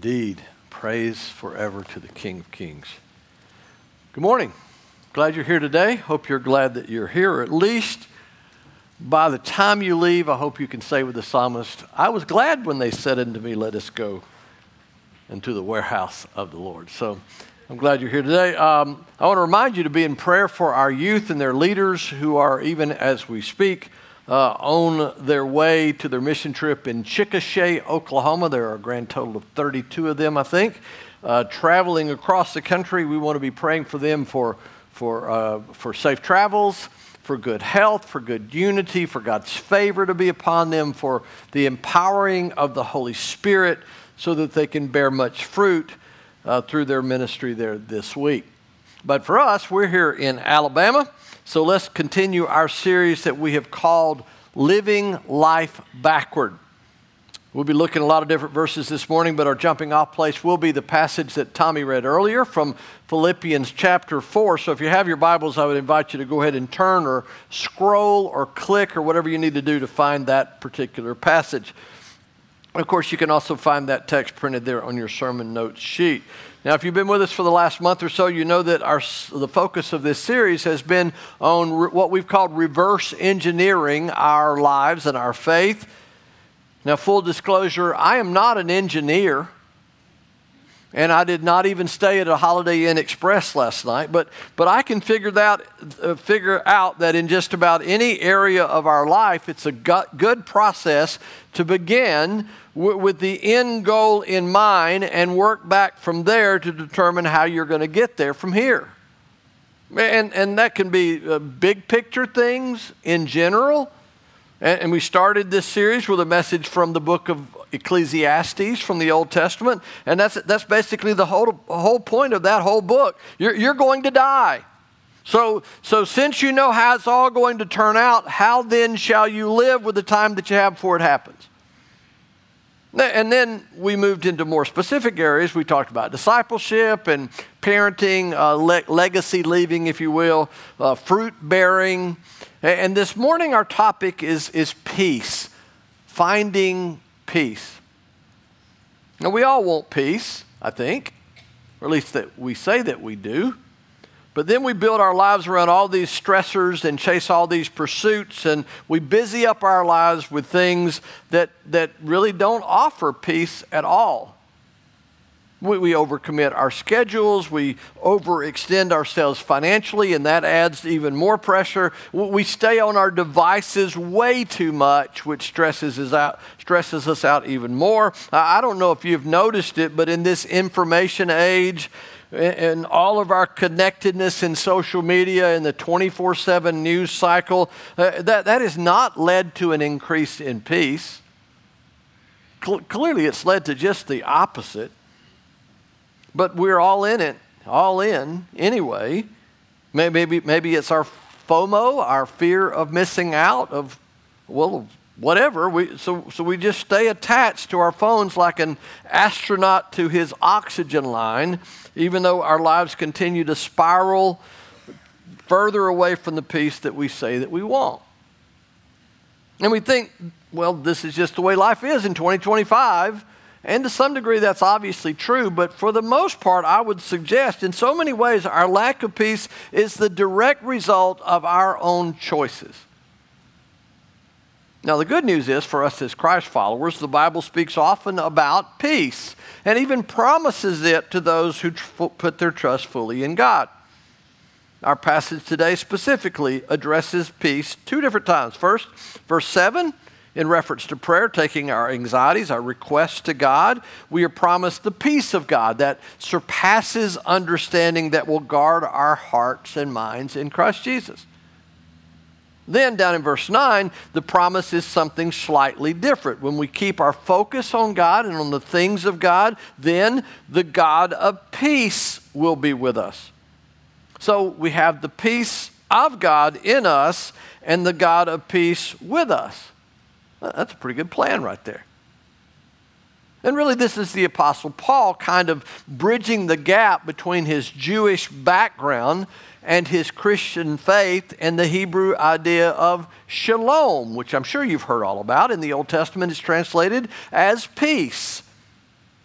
indeed. Praise forever to the King of Kings. Good morning. Glad you're here today. Hope you're glad that you're here. Or at least by the time you leave, I hope you can say with the psalmist, I was glad when they said unto me, let us go into the warehouse of the Lord. So I'm glad you're here today. I want to remind you to be in prayer for our youth and their leaders who are, even as we speak, on their way to their mission trip in Chickasha, Oklahoma. There are a grand total of 32 of them, I think, traveling across the country. We want to be praying for them for safe travels, for good health, for good unity, for God's favor to be upon them, for the empowering of the Holy Spirit so that they can bear much fruit through their ministry there this week. But for us, we're here in Alabama. So let's continue our series that we have called Living Life Backward. We'll be looking at a lot of different verses this morning, but our jumping off place will be the passage that Tommy read earlier from Philippians chapter 4. So if you have your Bibles, I would invite you to go ahead and turn or scroll or click or whatever you need to do to find that particular passage. Of course, you can also find that text printed there on your sermon notes sheet. Now, if you've been with us for the last month or so, you know that the focus of this series has been on what we've called reverse engineering our lives and our faith. Now, full disclosure, I am not an engineer, and I did not even stay at a Holiday Inn Express last night, but I can figure out that in just about any area of our life, it's a good process to begin with the end goal in mind and work back from there to determine how you're going to get there from here. And that can be big picture things in general. And we started this series with a message from the book of Ecclesiastes from the Old Testament. And that's basically the whole point of that whole book. You're going to die. So since you know how it's all going to turn out, how then shall you live with the time that you have before it happens? And then we moved into more specific areas. We talked about discipleship and parenting, legacy leaving, if you will, fruit bearing. And this morning our topic is peace, finding peace. Now we all want peace, I think, or at least that we say that we do. But then we build our lives around all these stressors and chase all these pursuits, and we busy up our lives with things that really don't offer peace at all. We overcommit our schedules, we overextend ourselves financially, and that adds even more pressure. We stay on our devices way too much, which stresses us out even more. I don't know if you've noticed it, but in this information age, and all of our connectedness in social media and the 24/7 news cycle, that has not led to an increase in peace. Clearly, it's led to just the opposite. But we're all in anyway. Maybe it's our FOMO, our fear of missing out, of whatever. So we just stay attached to our phones like an astronaut to his oxygen line, even though our lives continue to spiral further away from the peace that we say that we want. And we think, this is just the way life is in 2025. And to some degree, that's obviously true. But for the most part, I would suggest in so many ways, our lack of peace is the direct result of our own choices. Now, the good news is for us as Christ followers, the Bible speaks often about peace and even promises it to those who put their trust fully in God. Our passage today specifically addresses peace two different times. First, verse 7, in reference to prayer, taking our anxieties, our requests to God, we are promised the peace of God that surpasses understanding, that will guard our hearts and minds in Christ Jesus. Then down in verse 9, the promise is something slightly different. When we keep our focus on God and on the things of God, then the God of peace will be with us. So we have the peace of God in us and the God of peace with us. That's a pretty good plan right there. And really, this is the Apostle Paul kind of bridging the gap between his Jewish background and his Christian faith and the Hebrew idea of shalom, which I'm sure you've heard all about. In the Old Testament, it's translated as peace.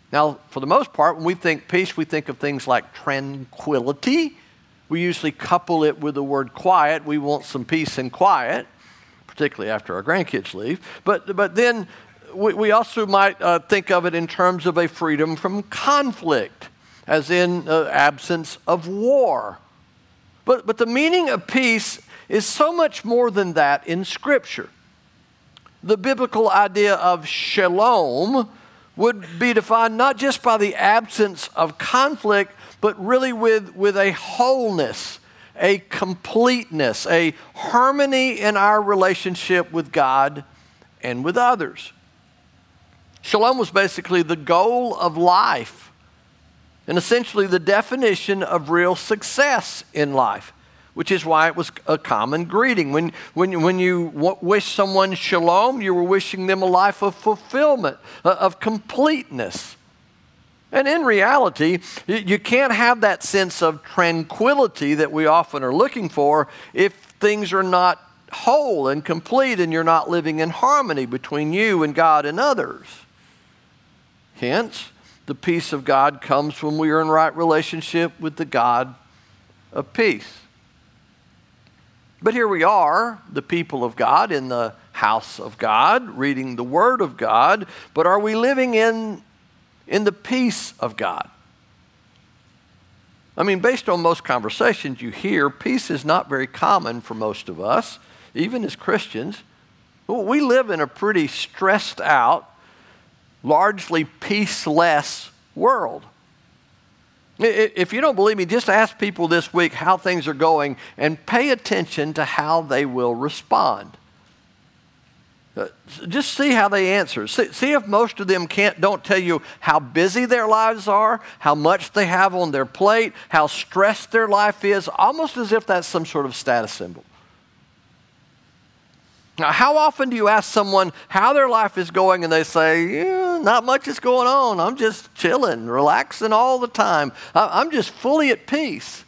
Now, for the most part, when we think peace, we think of things like tranquility. We usually couple it with the word quiet. We want some peace and quiet, particularly after our grandkids leave. But then we also might think of it in terms of a freedom from conflict, as in absence of war. But the meaning of peace is so much more than that in Scripture. The biblical idea of shalom would be defined not just by the absence of conflict, but really with a wholeness, a completeness, a harmony in our relationship with God and with others. Shalom was basically the goal of life and essentially the definition of real success in life, which is why it was a common greeting. When you wish someone shalom, you were wishing them a life of fulfillment, of completeness. And in reality, you can't have that sense of tranquility that we often are looking for if things are not whole and complete and you're not living in harmony between you and God and others. Hence, the peace of God comes when we are in right relationship with the God of peace. But here we are, the people of God, in the house of God, reading the Word of God, but are we living in the peace of God? I mean, based on most conversations you hear, peace is not very common for most of us, even as Christians. We live in a pretty stressed out, largely peaceless world. If you don't believe me, just ask people this week how things are going and pay attention to how they will respond. Just see how they answer. See if most of them don't tell you how busy their lives are, how much they have on their plate, how stressed their life is, almost as if that's some sort of status symbol. Now, how often do you ask someone how their life is going and they say, yeah, not much is going on. I'm just chilling, relaxing all the time. I'm just fully at peace.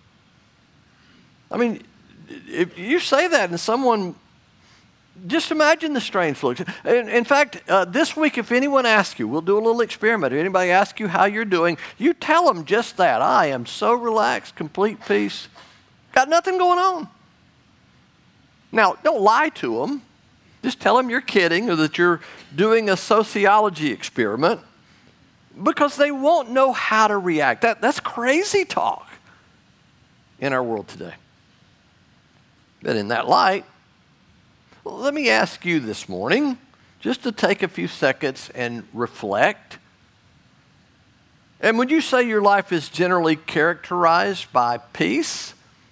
I mean, if you say that and someone, just imagine the strange look. In fact, this week, if anyone asks you, we'll do a little experiment. If anybody asks you how you're doing, you tell them just that. I am so relaxed, complete peace. Got nothing going on. Now, don't lie to them. Just tell them you're kidding or that you're doing a sociology experiment because they won't know how to react. That's crazy talk in our world today. But in that light, let me ask you this morning just to take a few seconds and reflect. And would you say your life is generally characterized by peace?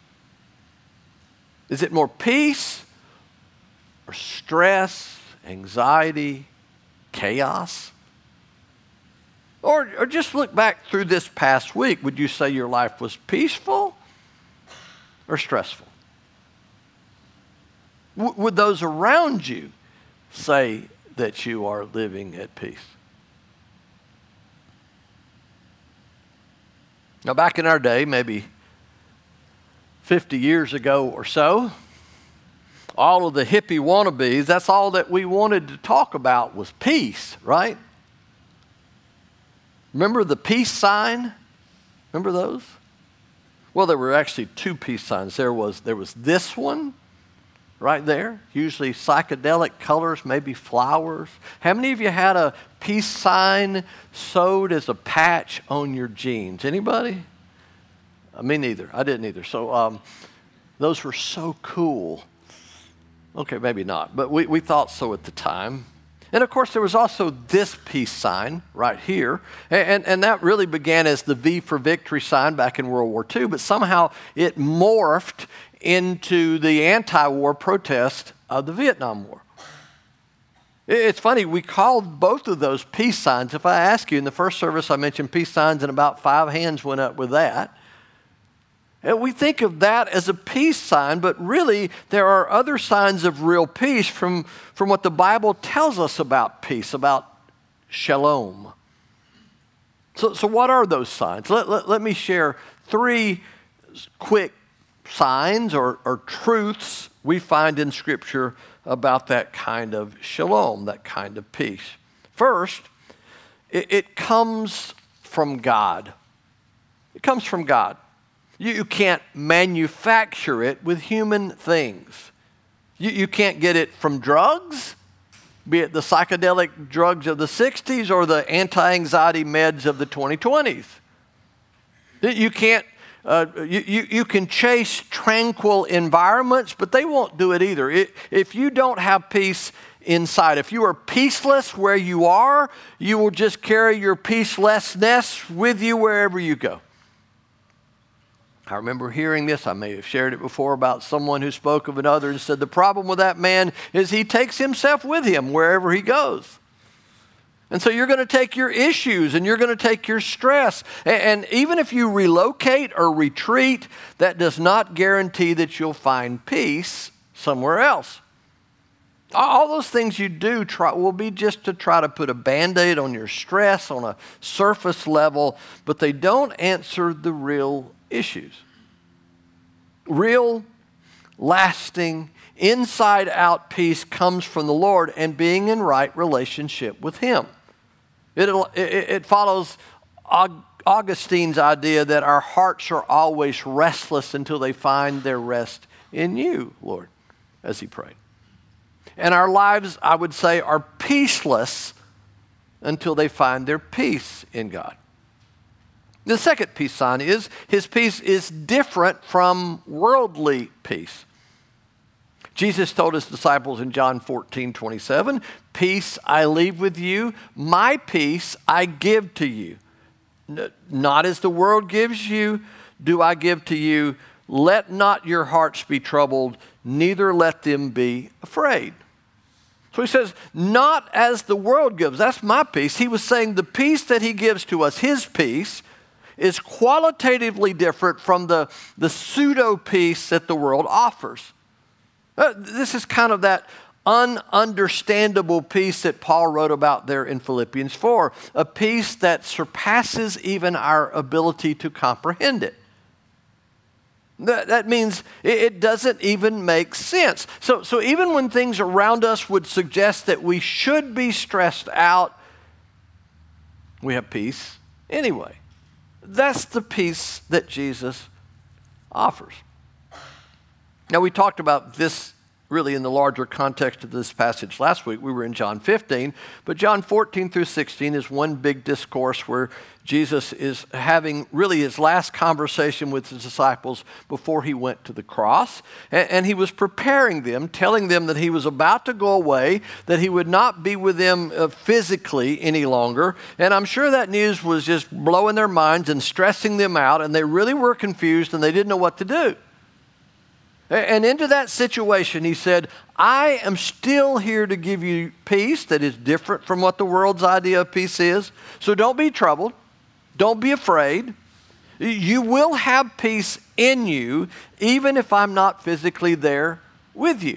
Is it more peace or stress, anxiety, chaos? Or just look back through this past week. Would you say your life was peaceful or stressful? Would those around you say that you are living at peace? Now, back in our day, maybe 50 years ago or so, all of the hippie wannabes, that's all that we wanted to talk about was peace, right? Remember the peace sign? Remember those? Well, there were actually two peace signs. There was this one right there, usually psychedelic colors, maybe flowers. How many of you had a peace sign sewed as a patch on your jeans? Anybody? Me neither. I didn't either. So those were so cool. Okay, maybe not, but we thought so at the time. And of course, there was also this peace sign right here, and that really began as the V for Victory sign back in World War II, but somehow it morphed into the anti-war protest of the Vietnam War. It's funny, we called both of those peace signs. If I ask you, in the first service I mentioned peace signs and about 5 hands went up with that. And we think of that as a peace sign, but really there are other signs of real peace from what the Bible tells us about peace, about shalom. So what are those signs? Let me share 3 quick signs or truths we find in Scripture about that kind of shalom, that kind of peace. First, it comes from God. It comes from God. You can't manufacture it with human things. You can't get it from drugs, be it the psychedelic drugs of the 60s or the anti-anxiety meds of the 2020s. You can't. You can chase tranquil environments, but they won't do it either. If you don't have peace inside, if you are peaceless where you are, you will just carry your peacelessness with you wherever you go. I remember hearing this, I may have shared it before, about someone who spoke of another and said the problem with that man is he takes himself with him wherever he goes. And so you're going to take your issues and you're going to take your stress. And even if you relocate or retreat, that does not guarantee that you'll find peace somewhere else. All those things you do will be just to try to put a Band-Aid on your stress on a surface level, but they don't answer the real issues. Real, lasting, inside-out peace comes from the Lord and being in right relationship with Him. It follows Augustine's idea that our hearts are always restless until they find their rest in you, Lord, as he prayed. And our lives, I would say, are peaceless until they find their peace in God. The second peace sign is his peace is different from worldly peace. Jesus told his disciples in John 14:27, "Peace I leave with you, my peace I give to you. Not as the world gives you, do I give to you. Let not your hearts be troubled, neither let them be afraid." So he says, not as the world gives. That's my peace. He was saying the peace that he gives to us, his peace, is qualitatively different from the pseudo peace that the world offers. This is kind of that ununderstandable peace that Paul wrote about there in Philippians 4, a peace that surpasses even our ability to comprehend it. That means it doesn't even make sense. So even when things around us would suggest that we should be stressed out, we have peace anyway. That's the peace that Jesus offers. Now, we talked about this really in the larger context of this passage last week. We were in John 15, but John 14 through 16 is one big discourse where Jesus is having really his last conversation with his disciples before he went to the cross. And he was preparing them, telling them that he was about to go away, that he would not be with them physically any longer. And I'm sure that news was just blowing their minds and stressing them out, and they really were confused and they didn't know what to do. And into that situation, he said, I am still here to give you peace that is different from what the world's idea of peace is. So don't be troubled. Don't be afraid. You will have peace in you, even if I'm not physically there with you.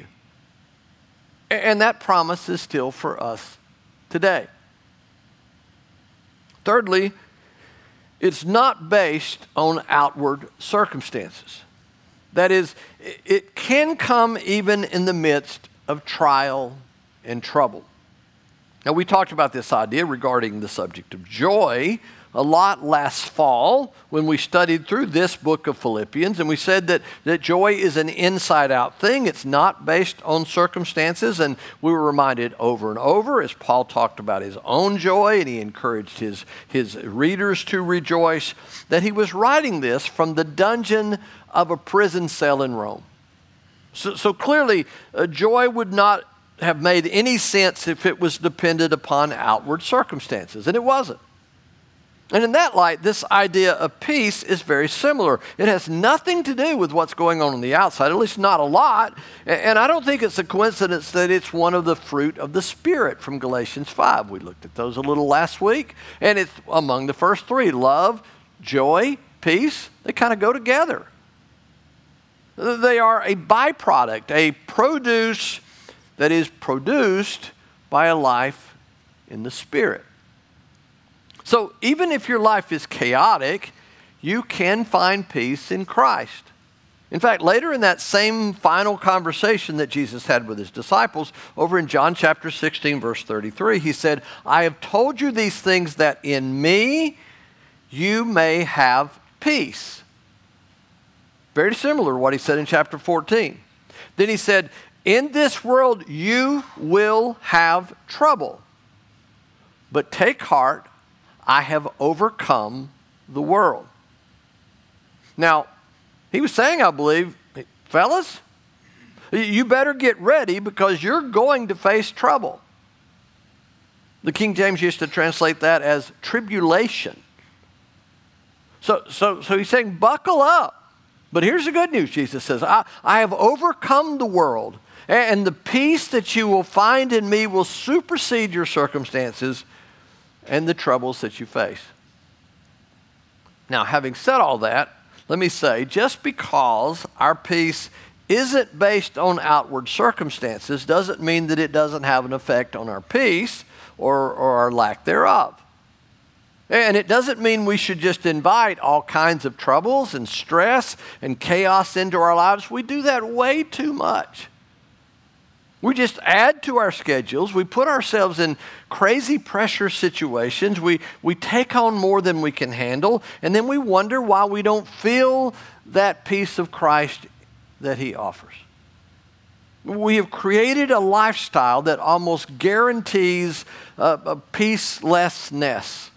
And that promise is still for us today. Thirdly, it's not based on outward circumstances. That is, it can come even in the midst of trial and trouble. Now, we talked about this idea regarding the subject of joy a lot last fall when we studied through this book of Philippians, and we said that joy is an inside-out thing. It's not based on circumstances, and we were reminded over and over as Paul talked about his own joy and he encouraged his readers to rejoice, that he was writing this from the dungeon of a prison cell in Rome. So clearly, joy would not have made any sense if it was dependent upon outward circumstances, and it wasn't. And in that light, this idea of peace is very similar. It has nothing to do with what's going on the outside, at least not a lot. And I don't think it's a coincidence that it's one of the fruit of the Spirit from Galatians 5. We looked at those a little last week. And it's among the first three: love, joy, peace. They kind of go together. They are a byproduct, a produce that is produced by a life in the Spirit. So even if your life is chaotic, you can find peace in Christ. In fact, later in that same final conversation that Jesus had with his disciples, over in John chapter 16, verse 33, he said, I have told you these things that in me you may have peace. Very similar to what he said in chapter 14. Then he said, in this world you will have trouble, but take heart, I have overcome the world. Now, he was saying, I believe, fellas, you better get ready because you're going to face trouble. The King James used to translate that as tribulation. So he's saying, buckle up. But here's the good news, Jesus says, I have overcome the world, and the peace that you will find in me will supersede your circumstances and the troubles that you face. Now, having said all that, let me say, just because our peace isn't based on outward circumstances doesn't mean that it doesn't have an effect on our peace or our lack thereof. And it doesn't mean we should just invite all kinds of troubles and stress and chaos into our lives. We do that way too much. We just add to our schedules. We put ourselves in crazy pressure situations. We take on more than we can handle. And then we wonder why we don't feel that peace of Christ that he offers. We have created a lifestyle that almost guarantees a peacelessness.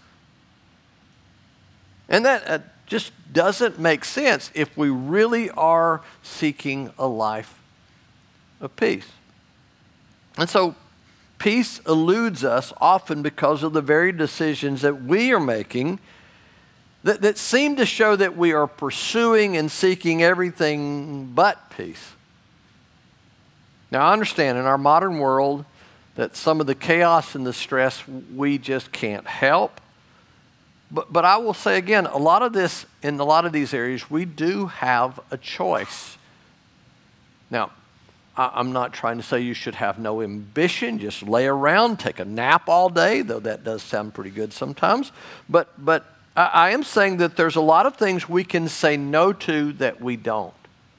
And that just doesn't make sense if we really are seeking a life of peace. And so peace eludes us often because of the very decisions that we are making that seem to show that we are pursuing and seeking everything but peace. Now, I understand in our modern world that some of the chaos and the stress we just can't help. But I will say again, in a lot of these areas, we do have a choice. Now, I'm not trying to say you should have no ambition, just lay around, take a nap all day, though that does sound pretty good sometimes. But I am saying that there's a lot of things we can say no to that we don't.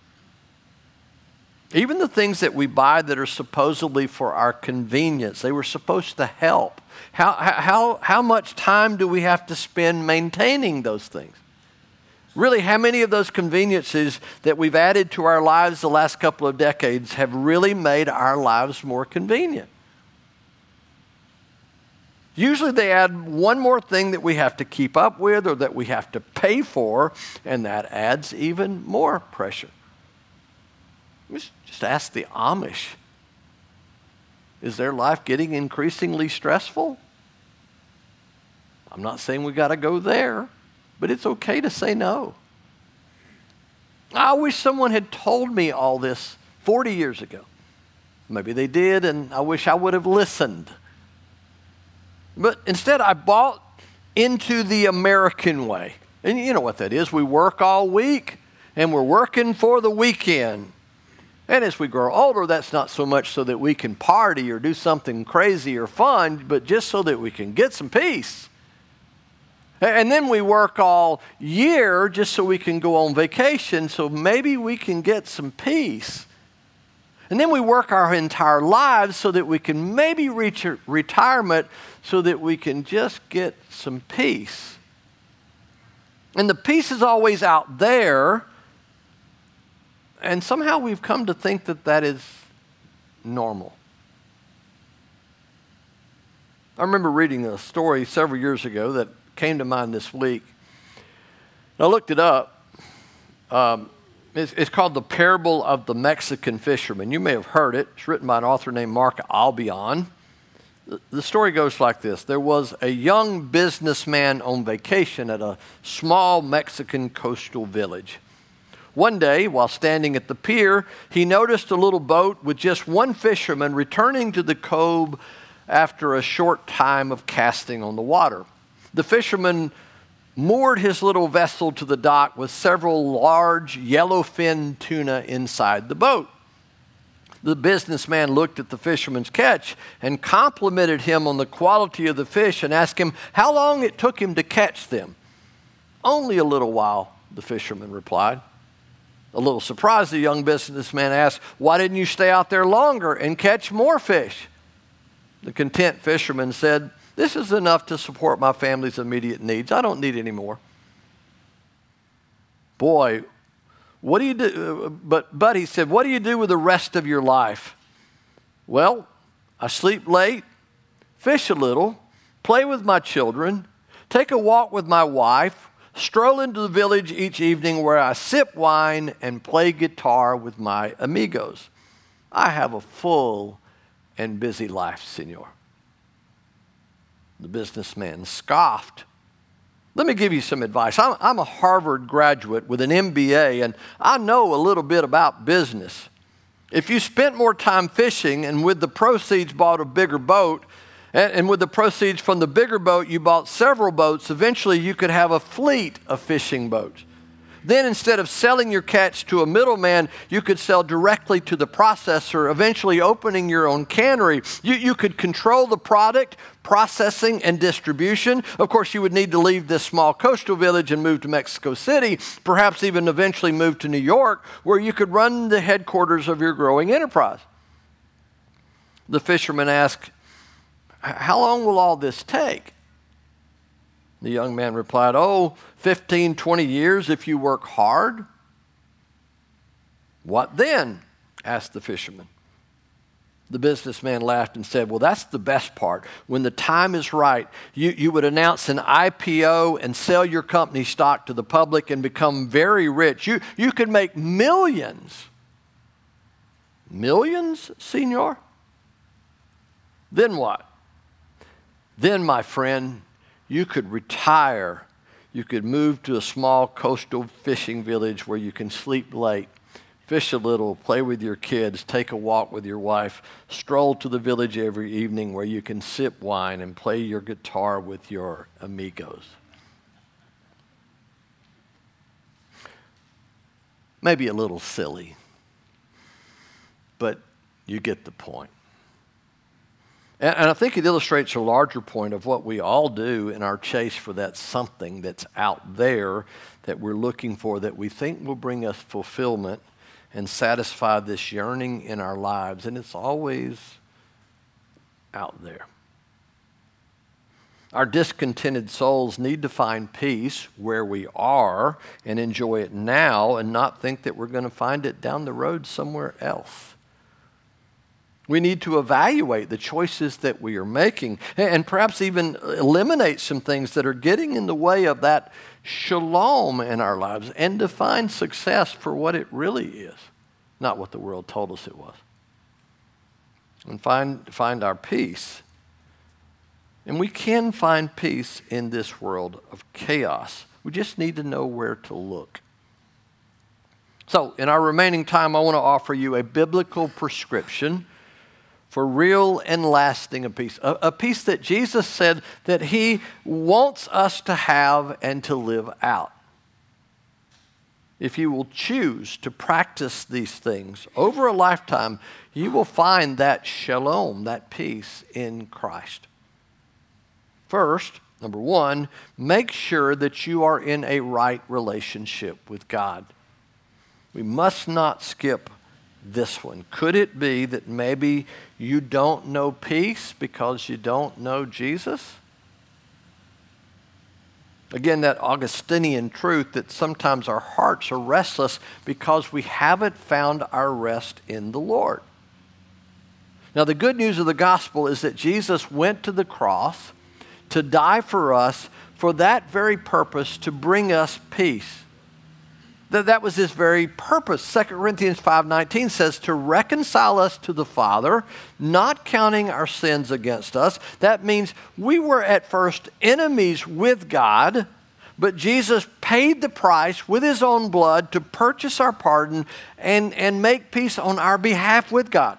Even the things that we buy that are supposedly for our convenience, they were supposed to help. How much time do we have to spend maintaining those things? Really, how many of those conveniences that we've added to our lives the last couple of decades have really made our lives more convenient? Usually they add one more thing that we have to keep up with or that we have to pay for, and that adds even more pressure. Just ask the Amish. Is their life getting increasingly stressful? I'm not saying we got to go there, but it's okay to say no. I wish someone had told me all this 40 years ago. Maybe they did, and I wish I would have listened. But instead, I bought into the American way. And you know what that is. We work all week, and we're working for the weekend. And as we grow older, that's not so much so that we can party or do something crazy or fun, but just so that we can get some peace. And then we work all year just so we can go on vacation, so maybe we can get some peace. And then we work our entire lives so that we can maybe reach retirement so that we can just get some peace. And the peace is always out there. And somehow we've come to think that that is normal. I remember reading a story several years ago that came to mind this week. I looked it up. It's called The Parable of the Mexican Fisherman. You may have heard it. It's written by an author named Mark Albion. The story goes like this. There was a young businessman on vacation at a small Mexican coastal village. One day, while standing at the pier, he noticed a little boat with just one fisherman returning to the cove after a short time of casting on the water. The fisherman moored his little vessel to the dock with several large yellowfin tuna inside the boat. The businessman looked at the fisherman's catch and complimented him on the quality of the fish and asked him how long it took him to catch them. "Only a little while," the fisherman replied. A little surprised, the young businessman asked, "Why didn't you stay out there longer and catch more fish?" The content fisherman said, "This is enough to support my family's immediate needs. I don't need any more." "Boy, what do you do?" But he said, "What do you do with the rest of your life?" "Well, I sleep late, fish a little, play with my children, take a walk with my wife, stroll into the village each evening where I sip wine and play guitar with my amigos. I have a full and busy life, senor." The businessman scoffed. "Let me give you some advice. I'm a Harvard graduate with an MBA, and I know a little bit about business. If you spent more time fishing and with the proceeds bought a bigger boat, and with the proceeds from the bigger boat you bought several boats, eventually you could have a fleet of fishing boats. Then instead of selling your catch to a middleman, you could sell directly to the processor, eventually opening your own cannery. You could control the product, processing, and distribution. Of course, you would need to leave this small coastal village and move to Mexico City, perhaps even eventually move to New York, where you could run the headquarters of your growing enterprise." The fisherman asked, "How long will all this take?" The young man replied, 15, 20 years if you work hard." "What then?" asked the fisherman. The businessman laughed and said, "Well, that's the best part. When the time is right, you would announce an IPO and sell your company stock to the public and become very rich. You could make millions." "Millions, senor?" "Then what?" "Then, my friend, you could retire. You could move to a small coastal fishing village where you can sleep late, fish a little, play with your kids, take a walk with your wife, stroll to the village every evening where you can sip wine and play your guitar with your amigos." Maybe a little silly, but you get the point. And I think it illustrates a larger point of what we all do in our chase for that something that's out there that we're looking for, that we think will bring us fulfillment and satisfy this yearning in our lives. And it's always out there. Our discontented souls need to find peace where we are and enjoy it now, and not think that we're going to find it down the road somewhere else. We need to evaluate the choices that we are making, and perhaps even eliminate some things that are getting in the way of that shalom in our lives, and define success for what it really is, not what the world told us it was. And find our peace. And we can find peace in this world of chaos. We just need to know where to look. So, in our remaining time, I want to offer you a biblical prescription for real and lasting peace. A peace that Jesus said that he wants us to have and to live out. If you will choose to practice these things over a lifetime, you will find that shalom, that peace in Christ. First, number one, make sure that you are in a right relationship with God. We must not skip this one. Could it be that maybe you don't know peace because you don't know Jesus? Again, that Augustinian truth that sometimes our hearts are restless because we haven't found our rest in the Lord. Now, the good news of the gospel is that Jesus went to the cross to die for us for that very purpose, to bring us peace. That was his very purpose. 2 Corinthians 5:19 says to reconcile us to the Father, not counting our sins against us. That means we were at first enemies with God, but Jesus paid the price with his own blood to purchase our pardon and make peace on our behalf with God.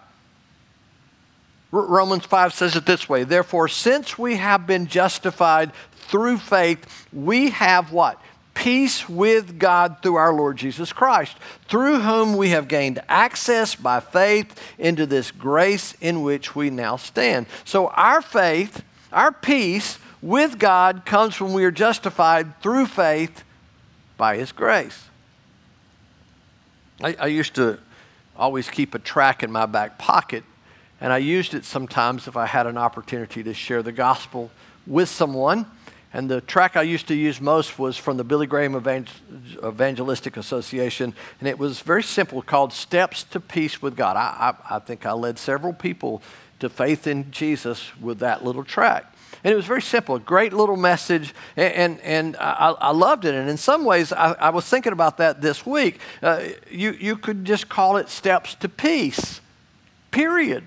Romans 5 says it this way: therefore, since we have been justified through faith, we have what? Peace with God through our Lord Jesus Christ, through whom we have gained access by faith into this grace in which we now stand. So our faith, our peace with God comes when we are justified through faith by his grace. I used to always keep a tract in my back pocket, and I used it sometimes if I had an opportunity to share the gospel with someone. And the tract I used to use most was from the Billy Graham Evangelistic Association, and it was very simple, called Steps to Peace with God. I think I led several people to faith in Jesus with that little tract. And it was very simple, a great little message, and I loved it. And in some ways, I was thinking about that this week. You could just call it Steps to Peace, period.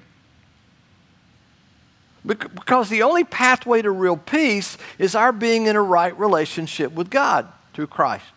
Because the only pathway to real peace is our being in a right relationship with God through Christ.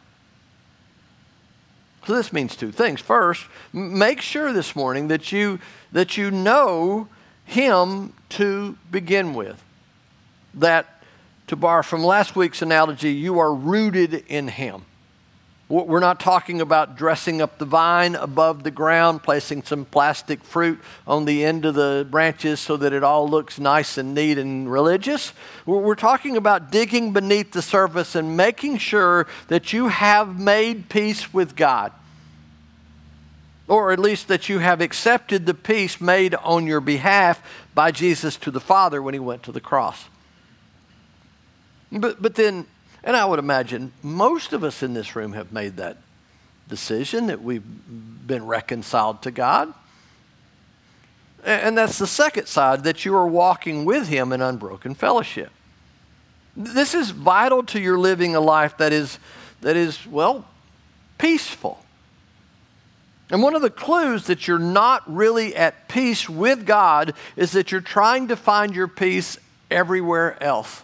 So this means two things. First, make sure this morning that you know Him to begin with. That, to borrow from last week's analogy, you are rooted in Him. We're not talking about dressing up the vine above the ground, placing some plastic fruit on the end of the branches so that it all looks nice and neat and religious. We're talking about digging beneath the surface and making sure that you have made peace with God. Or at least that you have accepted the peace made on your behalf by Jesus to the Father when He went to the cross. But then, and I would imagine most of us in this room have made that decision, that we've been reconciled to God. And that's the second side, that you are walking with Him in unbroken fellowship. This is vital to your living a life that is, well, peaceful. And one of the clues that you're not really at peace with God is that you're trying to find your peace everywhere else.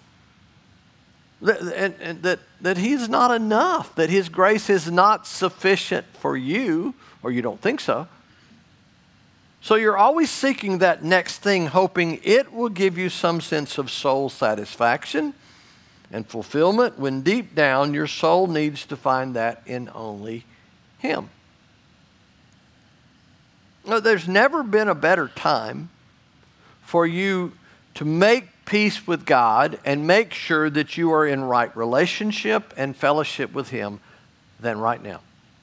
That He's not enough, that His grace is not sufficient for you, or you don't think so. So you're always seeking that next thing, hoping it will give you some sense of soul satisfaction and fulfillment, when deep down your soul needs to find that in only Him. Now, there's never been a better time for you to make peace with God and make sure that you are in right relationship and fellowship with Him than right now.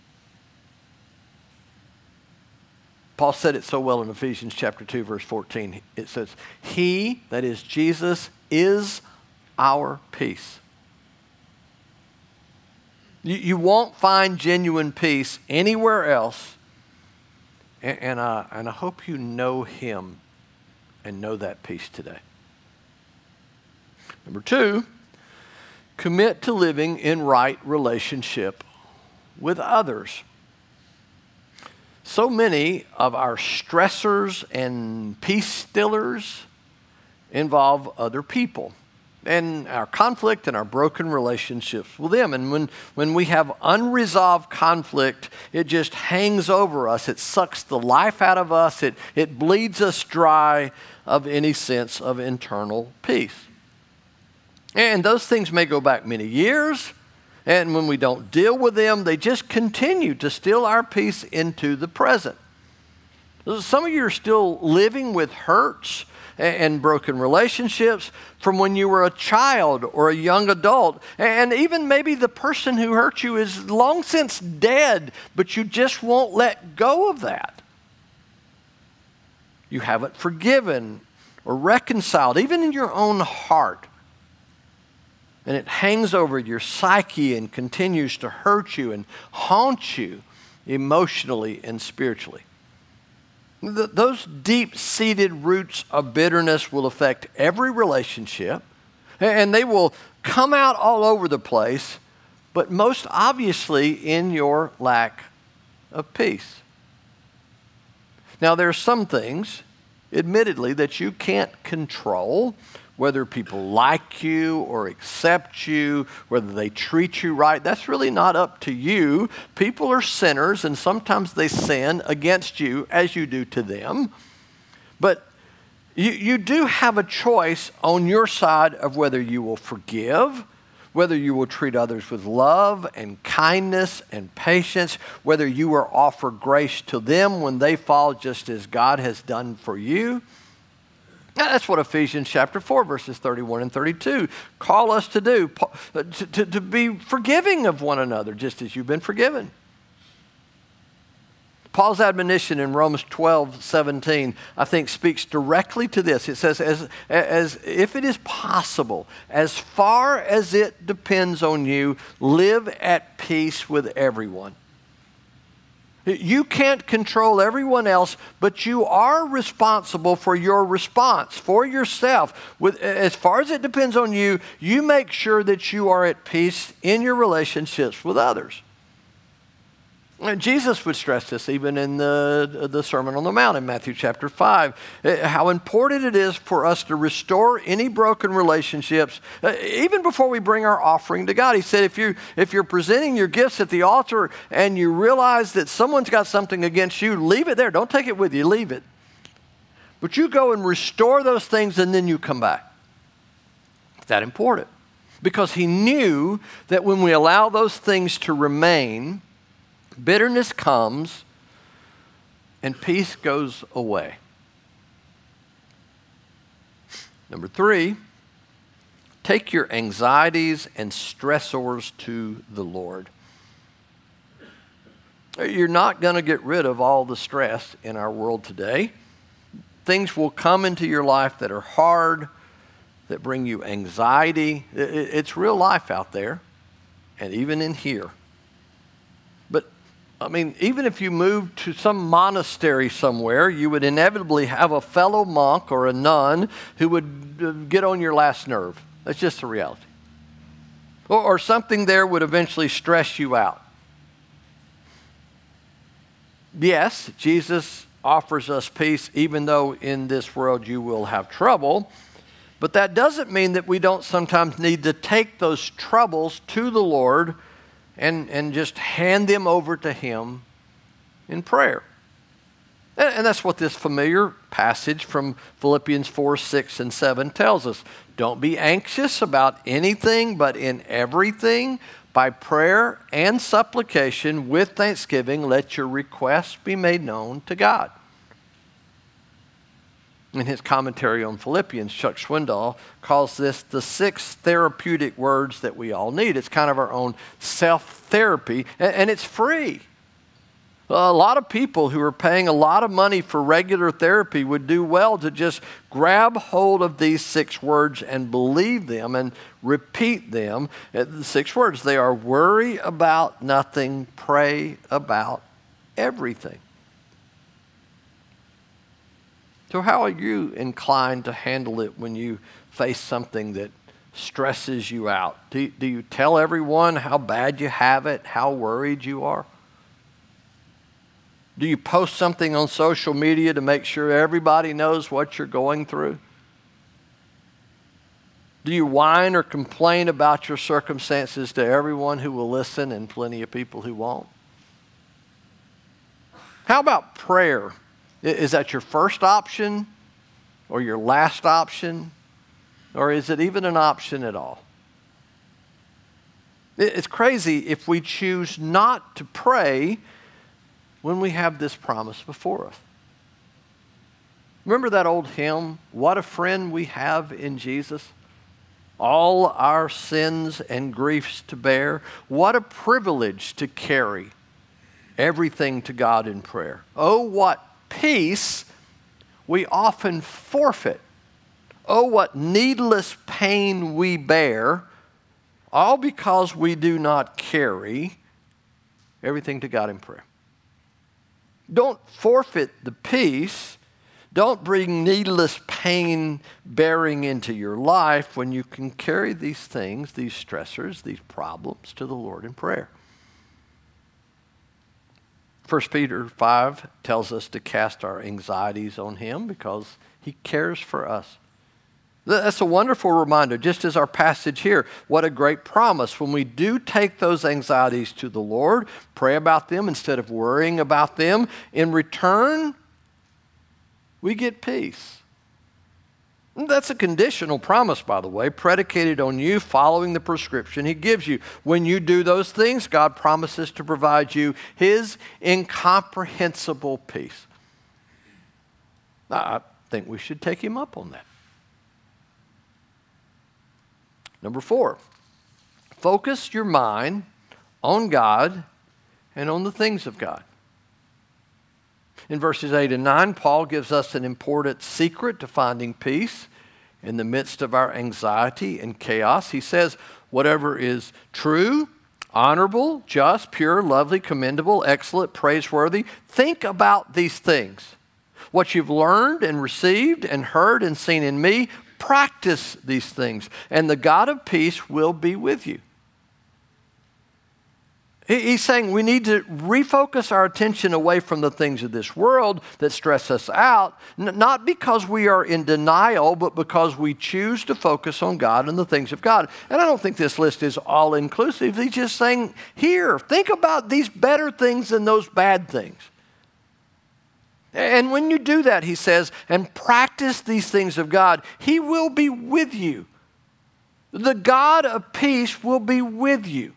Paul said it so well in Ephesians chapter 2, verse 14. It says, He, that is Jesus, is our peace. You won't find genuine peace anywhere else. And I hope you know Him and know that peace today. Number two, commit to living in right relationship with others. So many of our stressors and peace stillers involve other people and our conflict and our broken relationships with them. And when we have unresolved conflict, it just hangs over us. It sucks the life out of us. It bleeds us dry of any sense of internal peace. And those things may go back many years, and when we don't deal with them, they just continue to steal our peace into the present. Some of you are still living with hurts and broken relationships from when you were a child or a young adult. And even maybe the person who hurt you is long since dead, but you just won't let go of that. You haven't forgiven or reconciled, even in your own heart. And it hangs over your psyche and continues to hurt you and haunt you emotionally and spiritually. Those deep-seated roots of bitterness will affect every relationship, and they will come out all over the place, but most obviously in your lack of peace. Now, there are some things, admittedly, that you can't control, whether people like you or accept you, whether they treat you right. That's really not up to you. People are sinners, and sometimes they sin against you as you do to them. But you do have a choice on your side of whether you will forgive, whether you will treat others with love and kindness and patience, whether you will offer grace to them when they fall just as God has done for you. That's what Ephesians chapter 4, verses 31 and 32 call us to do, to be forgiving of one another, just as you've been forgiven. Paul's admonition in Romans 12:17, I think, speaks directly to this. It says, as if it is possible, as far as it depends on you, live at peace with everyone. You can't control everyone else, but you are responsible for your response, for yourself. As far as it depends on you, you make sure that you are at peace in your relationships with others. And Jesus would stress this even in the Sermon on the Mount in Matthew chapter 5, how important it is for us to restore any broken relationships, even before we bring our offering to God. He said, if you're presenting your gifts at the altar and you realize that someone's got something against you, leave it there. Don't take it with you. Leave it. But you go and restore those things and then you come back. It's that important. Because he knew that when we allow those things to remain, bitterness comes and peace goes away. Number 3, take your anxieties and stressors to the Lord. You're not going to get rid of all the stress in our world today. Things will come into your life that are hard, that bring you anxiety. It's real life out there, and even in here. I mean, even if you moved to some monastery somewhere, you would inevitably have a fellow monk or a nun who would get on your last nerve. That's just the reality. Or something there would eventually stress you out. Yes, Jesus offers us peace, even though in this world you will have trouble. But that doesn't mean that we don't sometimes need to take those troubles to the Lord and just hand them over to him in prayer. And that's what this familiar passage from Philippians 4, 6, and 7 tells us. Don't be anxious about anything, but in everything, by prayer and supplication with thanksgiving, let your requests be made known to God. In his commentary on Philippians, Chuck Swindoll calls this the 6 therapeutic words that we all need. It's kind of our own self-therapy, and it's free. A lot of people who are paying a lot of money for regular therapy would do well to just grab hold of these 6 words and believe them and repeat them. The 6 words, they are worry about nothing, pray about everything. So how are you inclined to handle it when you face something that stresses you out? Do you tell everyone how bad you have it, how worried you are? Do you post something on social media to make sure everybody knows what you're going through? Do you whine or complain about your circumstances to everyone who will listen and plenty of people who won't? How about prayer? Is that your first option or your last option? Or is it even an option at all? It's crazy if we choose not to pray when we have this promise before us. Remember that old hymn, What a Friend We Have in Jesus? All our sins and griefs to bear. What a privilege to carry everything to God in prayer. Oh, what peace we often forfeit. Oh, what needless pain we bear, all because we do not carry everything to God in prayer. Don't forfeit the peace. Don't bring needless pain bearing into your life when you can carry these things, these stressors, these problems to the Lord in prayer. 1 Peter 5 tells us to cast our anxieties on him because he cares for us. That's a wonderful reminder, just as our passage here. What a great promise. When we do take those anxieties to the Lord, pray about them instead of worrying about them, in return, we get peace. That's a conditional promise, by the way, predicated on you following the prescription he gives you. When you do those things, God promises to provide you his incomprehensible peace. I think we should take him up on that. Number 4, focus your mind on God and on the things of God. In verses 8 and 9, Paul gives us an important secret to finding peace in the midst of our anxiety and chaos. He says, whatever is true, honorable, just, pure, lovely, commendable, excellent, praiseworthy, think about these things. What you've learned and received and heard and seen in me, practice these things, and the God of peace will be with you. He's saying we need to refocus our attention away from the things of this world that stress us out, not because we are in denial, but because we choose to focus on God and the things of God. And I don't think this list is all-inclusive. He's just saying, here, think about these better things than those bad things. And when you do that, he says, and practice these things of God, he will be with you. The God of peace will be with you.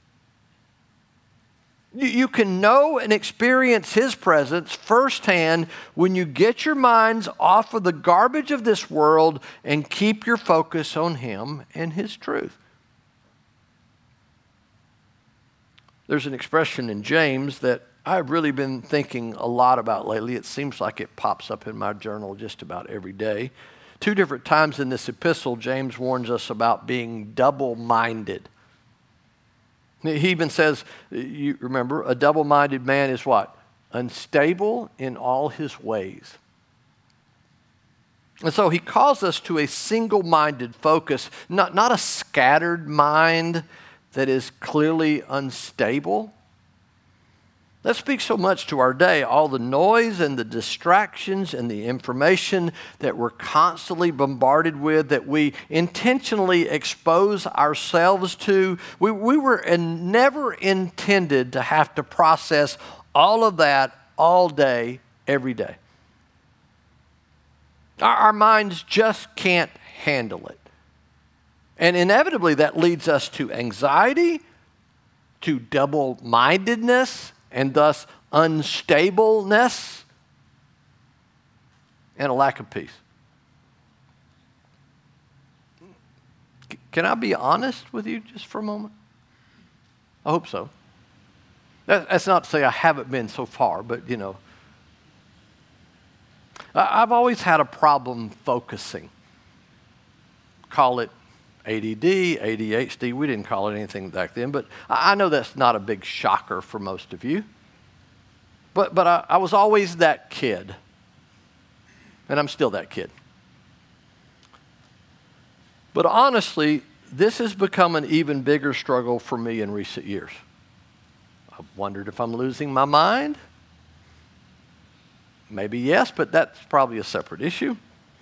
You can know and experience his presence firsthand when you get your minds off of the garbage of this world and keep your focus on him and his truth. There's an expression in James that I've really been thinking a lot about lately. It seems like it pops up in my journal just about every day. 2 different times in this epistle, James warns us about being double-minded. He even says, you remember, a double-minded man is what? Unstable in all his ways. And so he calls us to a single-minded focus, not a scattered mind that is clearly unstable. That speaks so much to our day, all the noise and the distractions and the information that we're constantly bombarded with, that we intentionally expose ourselves to. We were never intended to have to process all of that all day, every day. Our minds just can't handle it. And inevitably that leads us to anxiety, to double-mindedness, and thus unstableness, and a lack of peace. Can I be honest with you just for a moment? I hope so. That's not to say I haven't been so far, but you know, I've always had a problem focusing. Call it ADD, ADHD, we didn't call it anything back then, but I know that's not a big shocker for most of you. But I was always that kid, and I'm still that kid. But honestly, this has become an even bigger struggle for me in recent years. I've wondered if I'm losing my mind. Maybe yes, but that's probably a separate issue.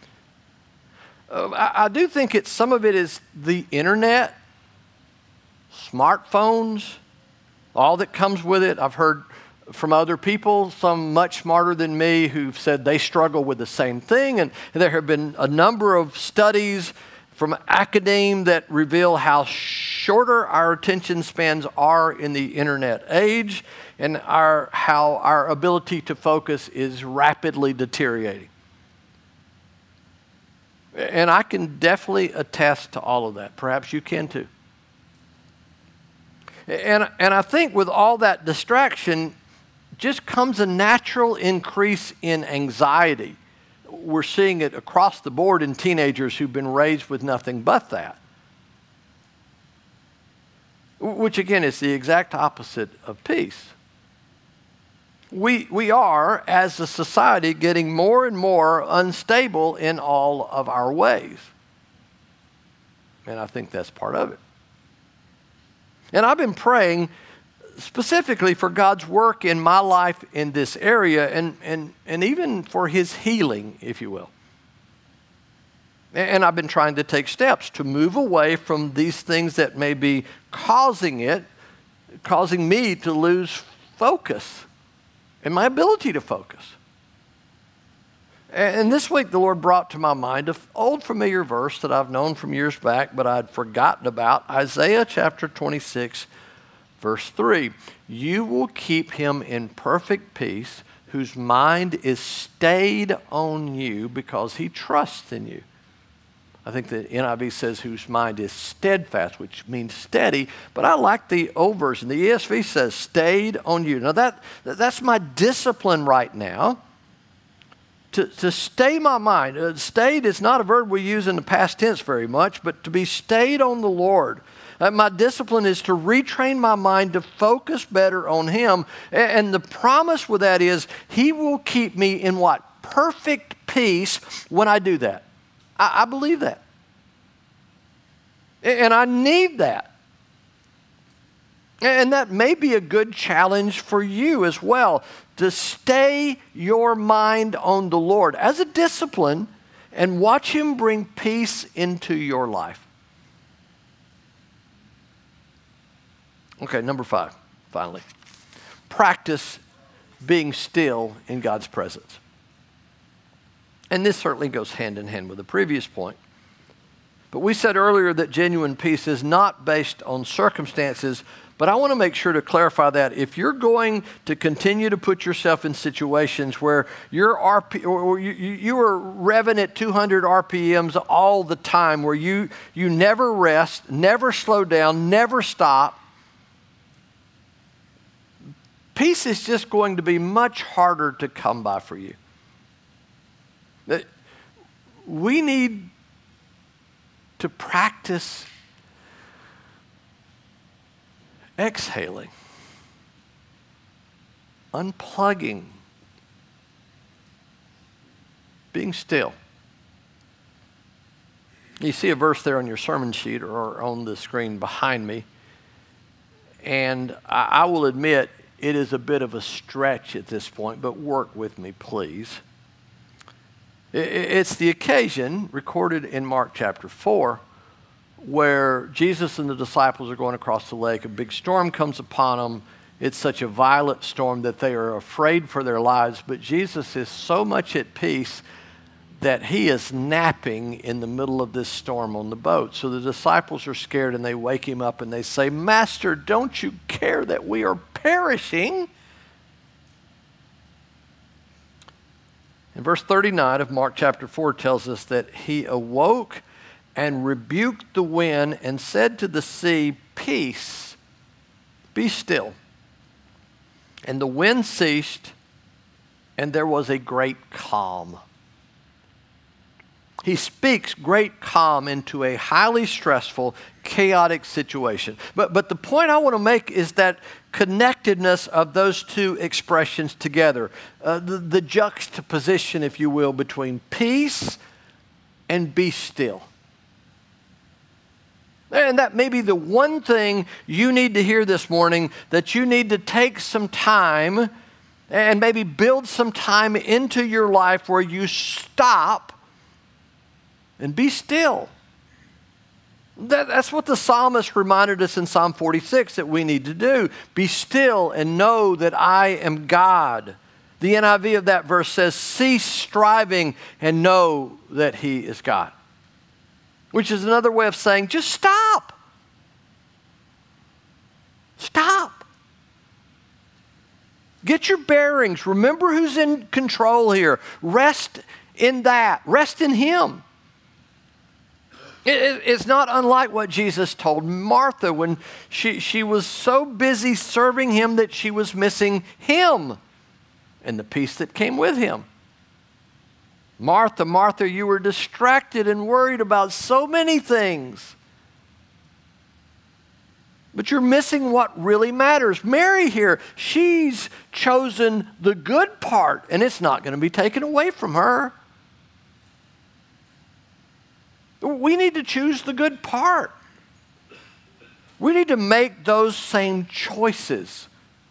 I do think some of it is the internet, smartphones, all that comes with it. I've heard from other people, some much smarter than me, who've said they struggle with the same thing. And there have been a number of studies from academia that reveal how shorter our attention spans are in the internet age, and how our ability to focus is rapidly deteriorating. And I can definitely attest to all of that. Perhaps you can too. And I think with all that distraction just comes a natural increase in anxiety. We're seeing it across the board in teenagers who've been raised with nothing but that. Which again is the exact opposite of peace. We are, as a society, getting more and more unstable in all of our ways. And I think that's part of it. And I've been praying specifically for God's work in my life in this area, and even for his healing, if you will. And I've been trying to take steps to move away from these things that may be causing me to lose focus and my ability to focus. And this week the Lord brought to my mind an old familiar verse that I've known from years back, but I'd forgotten about. Isaiah chapter 26, verse 3. You will keep him in perfect peace, whose mind is stayed on you because he trusts in you. I think the NIV says whose mind is steadfast, which means steady, but I like the old version. The ESV says stayed on you. Now that's my discipline right now, to stay my mind. Stayed is not a verb we use in the past tense very much, but to be stayed on the Lord. My discipline is to retrain my mind to focus better on Him. And the promise with that is He will keep me in what? Perfect peace when I do that. I believe that. And I need that. And that may be a good challenge for you as well, to stay your mind on the Lord as a discipline and watch Him bring peace into your life. Okay, number 5, finally. Practice being still in God's presence. And this certainly goes hand in hand with the previous point. But we said earlier that genuine peace is not based on circumstances, but I want to make sure to clarify that if you're going to continue to put yourself in situations where you are revving at 200 RPMs all the time, where you never rest, never slow down, never stop, peace is just going to be much harder to come by for you. We need to practice exhaling, unplugging, being still. You see a verse there on your sermon sheet or on the screen behind me, and I will admit it is a bit of a stretch at this point, but work with me, please. It's the occasion recorded in Mark chapter 4 where Jesus and the disciples are going across the lake. A big storm comes upon them. It's such a violent storm that they are afraid for their lives, but Jesus is so much at peace that He is napping in the middle of this storm on the boat. So the disciples are scared and they wake Him up and they say, "Master, don't you care that we are perishing?" And verse 39 of Mark chapter 4 tells us that He awoke and rebuked the wind and said to the sea, "Peace, be still." And the wind ceased, and there was a great calm. He speaks great calm into a highly stressful, chaotic situation. But the point I want to make is that connectedness of those two expressions together, the juxtaposition, if you will, between peace and be still. And that may be the one thing you need to hear this morning, that you need to take some time and maybe build some time into your life where you stop and be still. That's what the psalmist reminded us in Psalm 46 that we need to do. Be still and know that I am God. The NIV of that verse says, cease striving and know that He is God. Which is another way of saying, just stop. Stop. Get your bearings. Remember who's in control here. Rest in that. Rest in Him. It's not unlike what Jesus told Martha when she was so busy serving Him that she was missing Him and the peace that came with Him. Martha, Martha, you were distracted and worried about so many things, but you're missing what really matters. Mary here, she's chosen the good part, and it's not going to be taken away from her. We need to choose the good part. We need to make those same choices.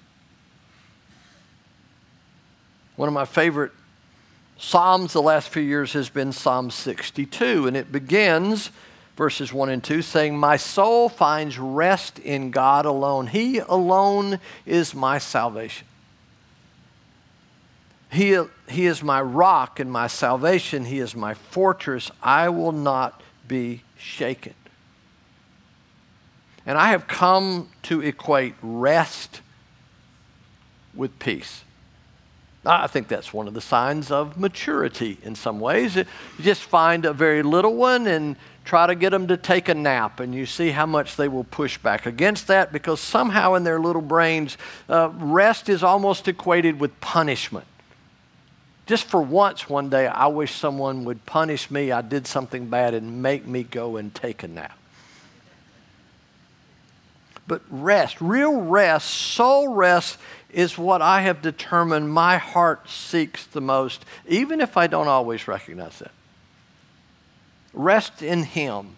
One of my favorite Psalms the last few years has been Psalm 62, and it begins, verses 1 and 2, saying, "My soul finds rest in God alone. He alone is my salvation. He is my rock and my salvation. He is my fortress. I will not be shaken." And I have come to equate rest with peace. I think that's one of the signs of maturity in some ways. You just find a very little one and try to get them to take a nap, and you see how much they will push back against that, because somehow in their little brains, rest is almost equated with punishment. Just for once one day, I wish someone would punish me. I did something bad and make me go and take a nap. But rest, real rest, soul rest, is what I have determined my heart seeks the most, even if I don't always recognize that. Rest in Him.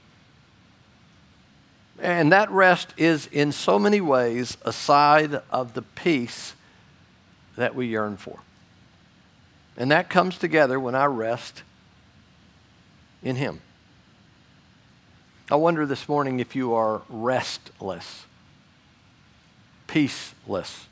And that rest is in so many ways a side of the peace that we yearn for. And that comes together when I rest in Him. I wonder this morning if you are restless, peaceless.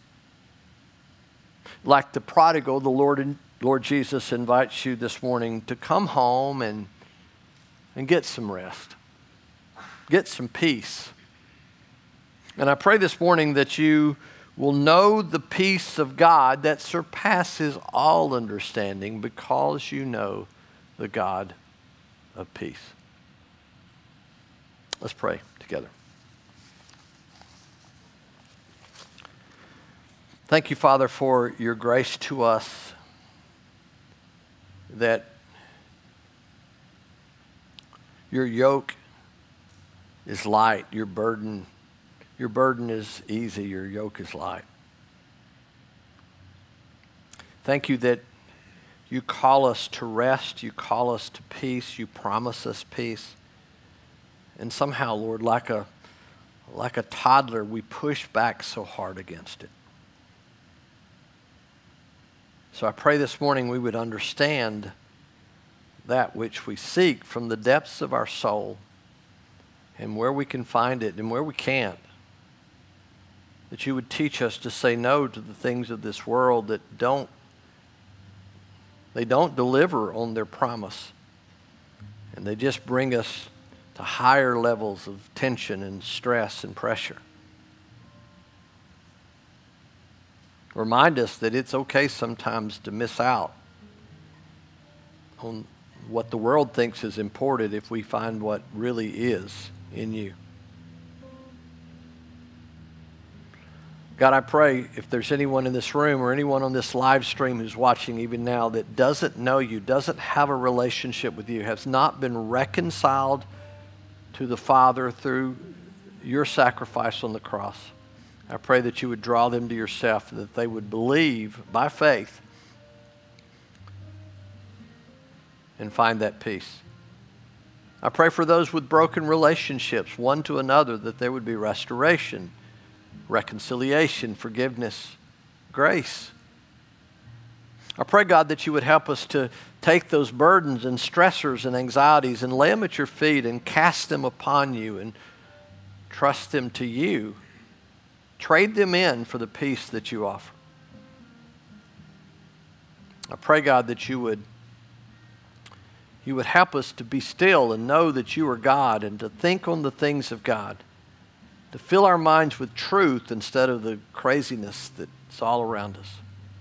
Like the prodigal, the Lord Jesus invites you this morning to come home and get some rest, get some peace. And I pray this morning that you will know the peace of God that surpasses all understanding, because you know the God of peace. Let's pray together. Thank you, Father, for your grace to us, that your yoke is light, your burden is easy, your yoke is light. Thank you that you call us to rest, you call us to peace, you promise us peace. And somehow, Lord, like a toddler, we push back so hard against it. So I pray this morning we would understand that which we seek from the depths of our soul, and where we can find it and where we can't. That you would teach us to say no to the things of this world that don't deliver on their promise. And they just bring us to higher levels of tension and stress and pressure. Remind us that it's okay sometimes to miss out on what the world thinks is important if we find what really is in you. God, I pray if there's anyone in this room or anyone on this live stream who's watching even now that doesn't know you, doesn't have a relationship with you, has not been reconciled to the Father through your sacrifice on the cross, I pray that you would draw them to yourself, that they would believe by faith and find that peace. I pray for those with broken relationships, one to another, that there would be restoration, reconciliation, forgiveness, grace. I pray, God, that you would help us to take those burdens and stressors and anxieties and lay them at your feet and cast them upon you and trust them to you. Trade them in for the peace that you offer. I pray, God, that you would help us to be still and know that you are God, and to think on the things of God, to fill our minds with truth instead of the craziness that's all around us.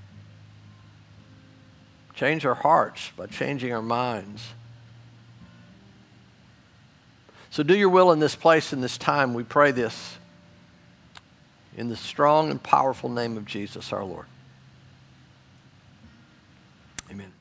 Change our hearts by changing our minds. So do your will in this place, in this time. We pray this in the strong and powerful name of Jesus our Lord. Amen.